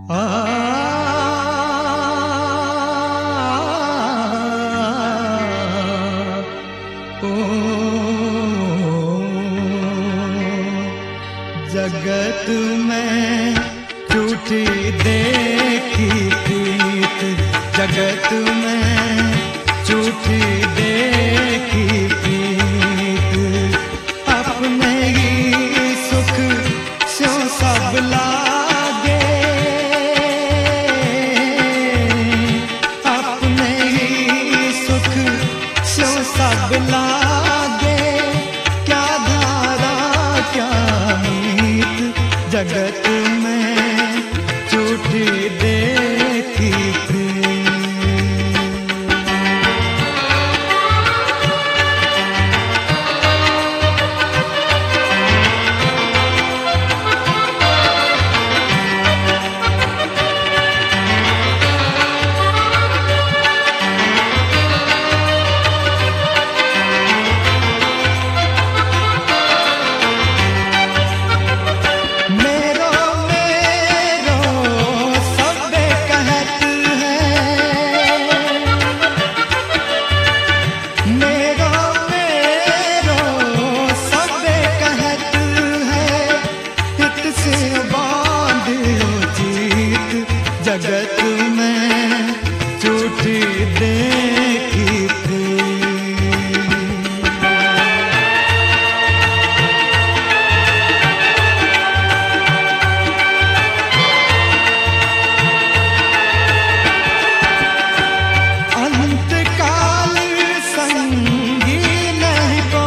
आ ओ जगत में झूठी देखी प्रीत, जगत में झूठी देखी प्रीत, अपने ही सुख स्यों सब लागे, अपने ही सुख स्यों सब लागे, क्या धारा क्या मीत, जगत में झूठी देखी प्रीत। जगत में झूठी देखी प्रीत। अनंत काल संगी नहीं को,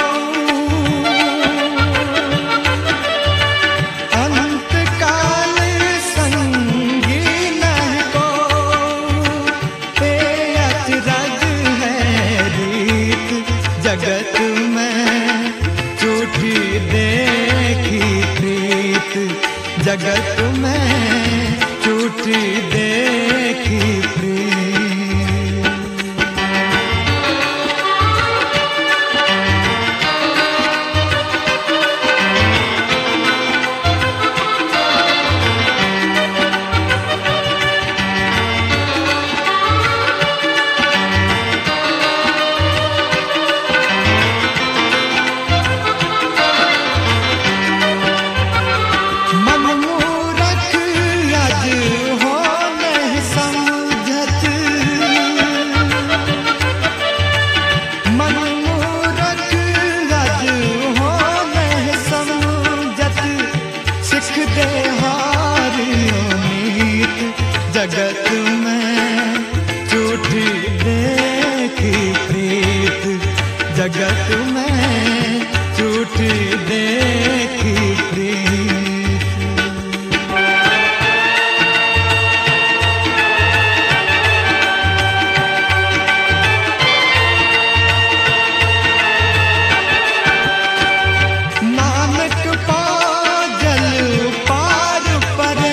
अनंत काल संगी नहीं को, बेअच रज है रीत, जगत में झूठी देखी प्रीत, जगत में झूठी देखी प्रीत। जगत में झूठी देखी प्रीत, जगत में झूठी देखी प्रीत। नानक पाजल पार परे,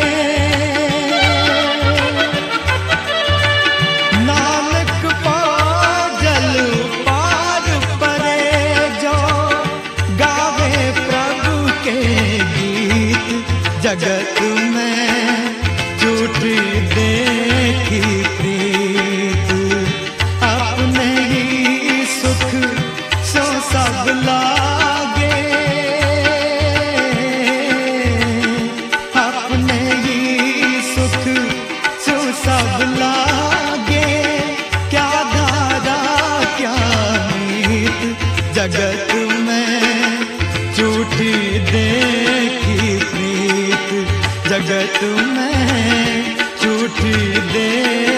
नानक पाजल पार परे, जो गावे प्रभु के गीत, जगत में झूठी देखी प्रीत, अपने ही सुख सो सब लागे, अपने ही सुख सो सब लागे, क्या धारा क्या मीत, जगत में झूठी देखी प्रीत, जगत में झूठी देखी